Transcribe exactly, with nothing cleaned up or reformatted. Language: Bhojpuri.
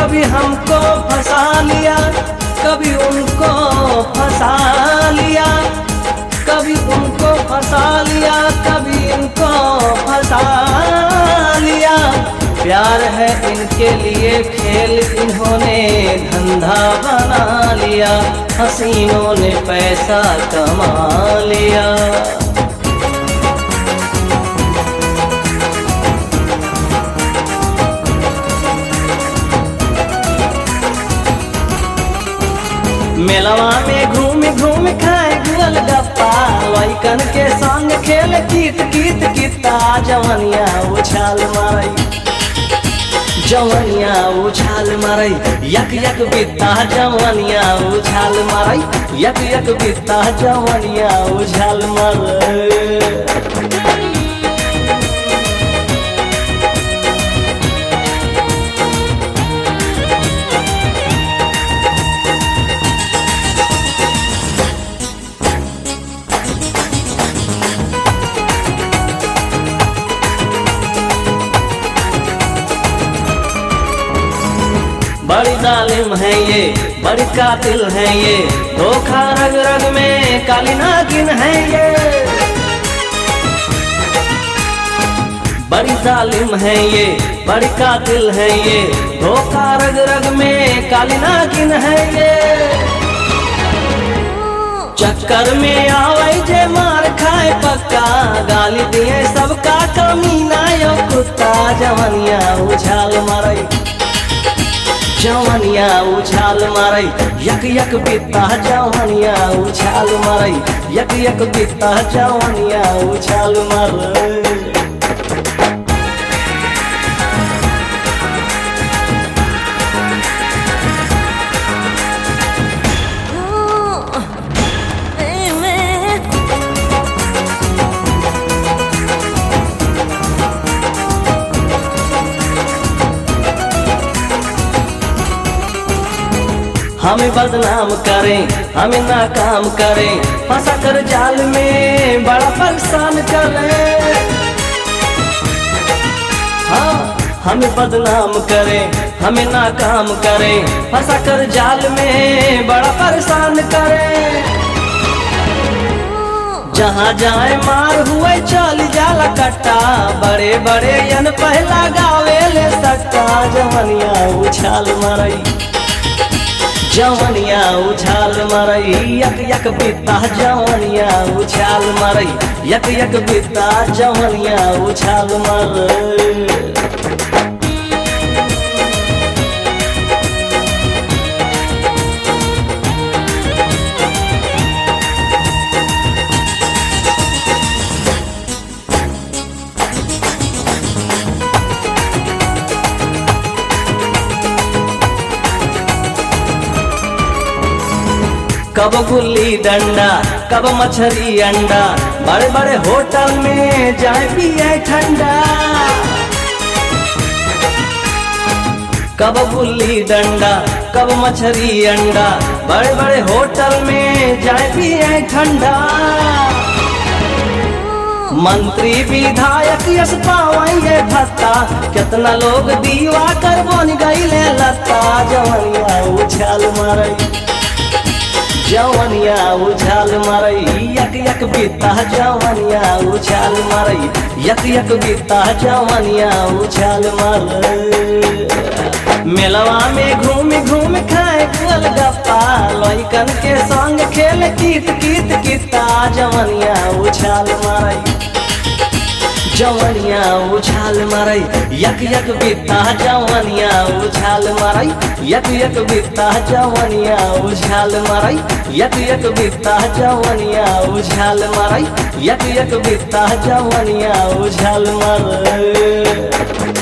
कभी हमको फंसा लिया, कभी उनको फंसा लिया, कभी उनको फंसा लिया, कभी इनको फंसा लिया। प्यार है इनके लिए खेल, इन्होंने धंधा बना लिया, हसीनों ने पैसा कमा लिया। मेलवा में घूम घूम खाए गोलगप्पा, लइकन के संग खेल कीत कीत कीता। जवनिया उछाल मारई, जवनिया उछाल मारई, यक यक बित्ता। जवनिया उछाल मारई, यक यक बित्ता। जवनिया उछाल मारई। बड़ी जालिम है ये, बड़ी कातिल है ये, धोखा रग रग में काली नागिन है ये। बड़ी जालिम है ये, बड़ी कातिल है ये, धोखा रग रग में काली नागिन है ये। चक्कर में आवे जे मार खाए पक्का, गाली दिए सबका कमीना यो कुत्ता। जवनिया उछाल मारई, जवनिया उछाल मारई, यक यक बित्ता। जवनिया उछाल मारई, यक यक बित्ता। जवनिया उछाल मारई। हमें बदनाम करें, हमें नाकाम करें, फंसा कर जाल में बड़ा परेशान करें। हाँ, हमें बदनाम करें, हमें नाकाम करें, फंसा कर जाल में बड़ा परेशान करें। जहाँ जाए मार हुए चल जाला कट्टा, बड़े बड़े यन पहला गावे ले सट्टा। जवनिया उछाल मारई, जवनिया उछाल मारई, यक यक बित्ता। जवनिया उछाल मारई, यक यक बित्ता। जवनिया उछाल मारई। कब गुल्ली डंडा, कब मछली अंडा, बड़े बड़े होटल में जाए पिए ठंडा। कब गुल्ली डंडा, कब मछली अंडा, बड़े बड़े होटल में जाए पिए ठंडा। मंत्री विधायक यश पावे भत्ता, कितना लोग दीवा कर बन गईले लत्ता। जवनिया उछाल मारई, जवनिया उछाल मारई, यक यक बित्ता। जवनिया उछाल मारई, यक यक बित्ता। जवनिया उछाल मारई। मेलवा में घूम घूम खाए गोलगप्पा, लइकन के संग खेल कीत कीत कीता। जवनिया उछाल मारई, जवनिया उछाल मारई, यक यक बित्ता। जवनिया उछाल मारई, यक यक बित्ता। जवनिया उछाल मारई, यक यक बित्ता। जवनिया उछाल मारई, यक यक बित्ता। जवनिया उछाल मारई।